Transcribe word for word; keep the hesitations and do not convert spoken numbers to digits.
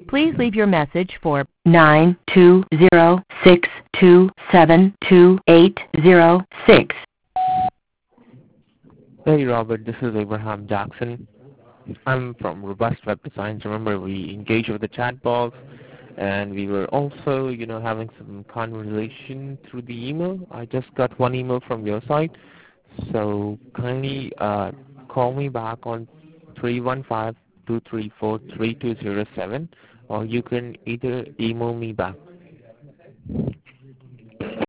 Please leave your message for nine two zero six two seven two eight zero six. Hey Robert, this is Abraham Jackson. I'm from Robust Web Designs. Remember, we engaged with the chat box, and we were also, you know, having some conversation through the email. I just got one email from your side, so kindly uh, call me back on three one five, two three four, three two zero seven, or you can either email me back